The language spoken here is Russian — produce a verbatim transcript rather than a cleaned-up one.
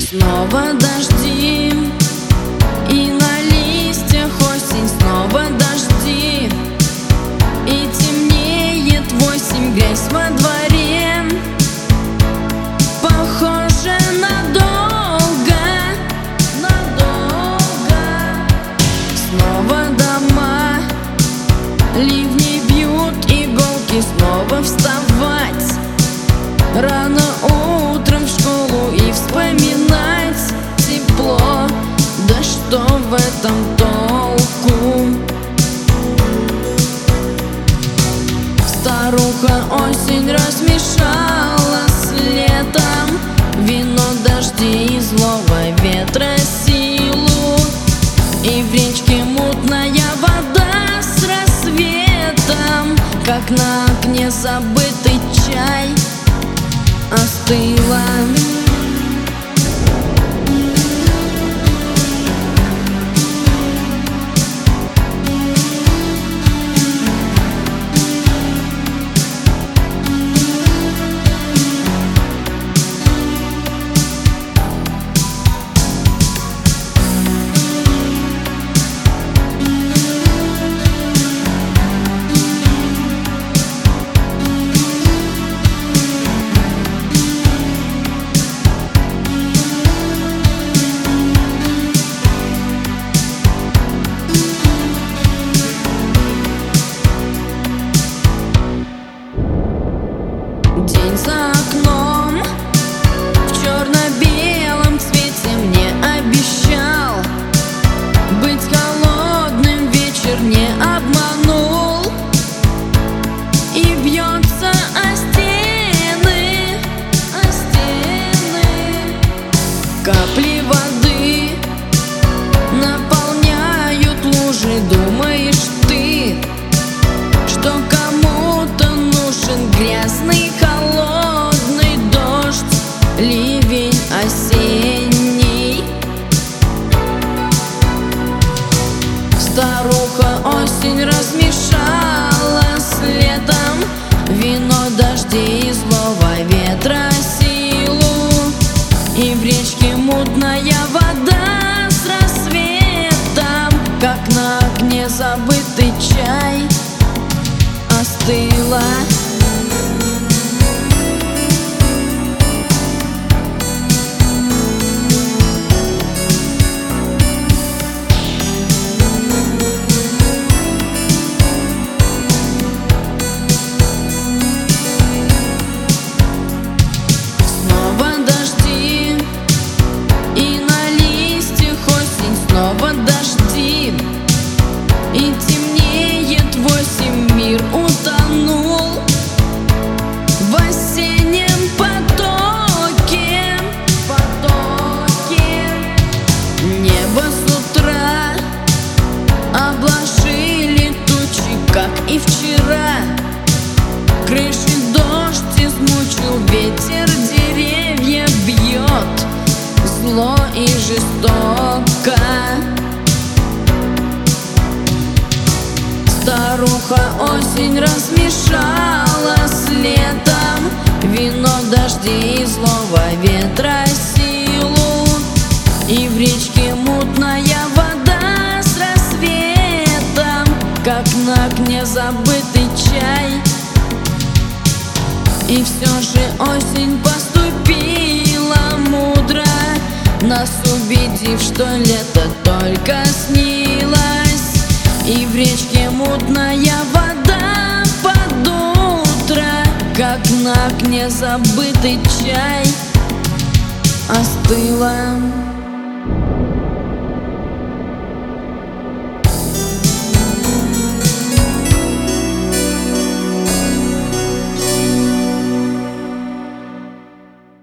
Снова дожди, и на листьях осень. Снова дожди, и темнеет восемь. Грязь во дворе, похоже надолго, надолго. Снова дома, ливни бьют иголки. Снова вставать рано утром в школу и вспоминать тепло. Да что в этом толку? Старуха осень размешала с летом вино, дожди и злого ветра силу. И в речке мутная вода с рассветом, как на окне забытый чай, остыла. День за окном в черно-белом цвете мне обещал быть холодным, вечер не обманул. И бьется о стены, о стены. Капли воды наполняют лужи. Думаешь ты, что кому-то нужен грязный холодный дождь, ливень осенний? Старуха осень размешала с летом вино, дожди и злого ветра силу. И в речке мутная вода с рассветом, как на окне забытый чай, остыла. Снова дожди, и на листьях осень. Снова дожди, и темнеет восемь. Мир утонул в осеннем потоке, потоке. Небо с утра обложили тучи, как и вчера. Крыши дождь измучил, ветер деревья бьет зло и жестоко. Старуха осень размешала с летом вино, дожди и злого ветра силу. И в речке мутная вода с рассветом, как на окне забытый чай. И все же осень поступила мудро, нас убедив, что лето только снилось. И в речке мутная вода под утро, как на окне забытый чай, остыла.